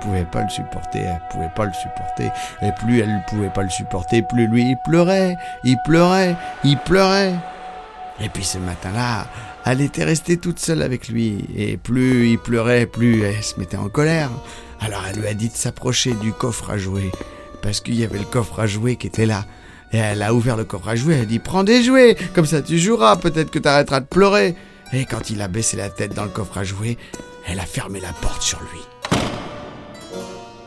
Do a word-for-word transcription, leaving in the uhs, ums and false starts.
pouvait pas le supporter, elle pouvait pas le supporter. Et plus elle pouvait pas le supporter, plus lui, il pleurait, il pleurait, il pleurait. Et puis ce matin-là, elle était restée toute seule avec lui. Et plus il pleurait, plus elle se mettait en colère. Alors elle lui a dit de s'approcher du coffre à jouets, parce qu'il y avait le coffre à jouets qui était là. Et elle a ouvert le coffre à jouets, elle a dit « Prends des jouets, comme ça tu joueras, peut-être que t'arrêteras de pleurer ». Et quand il a baissé la tête dans le coffre à jouets, elle a fermé la porte sur lui.